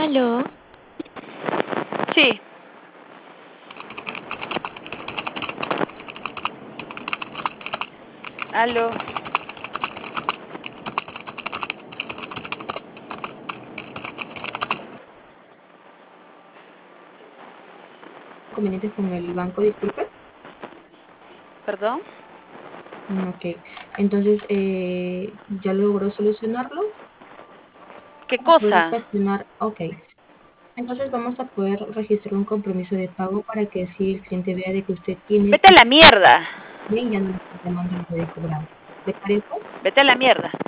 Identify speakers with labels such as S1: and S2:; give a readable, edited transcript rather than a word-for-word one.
S1: ¿Aló?
S2: Sí. Aló.
S3: Inconvenientes con el banco, disculpe.
S2: ¿Perdón?
S3: Ok. Entonces, ¿ya logró solucionarlo?
S2: ¿Qué
S3: Para poder
S2: cosa?
S3: gestionar, ok. Entonces vamos a poder registrar un compromiso de pago para que así el cliente vea de que usted tiene
S2: Vete a la mierda.
S3: y ya no le está llamando y lo puede cobrar. ¿Le parece?
S2: Vete a la mierda.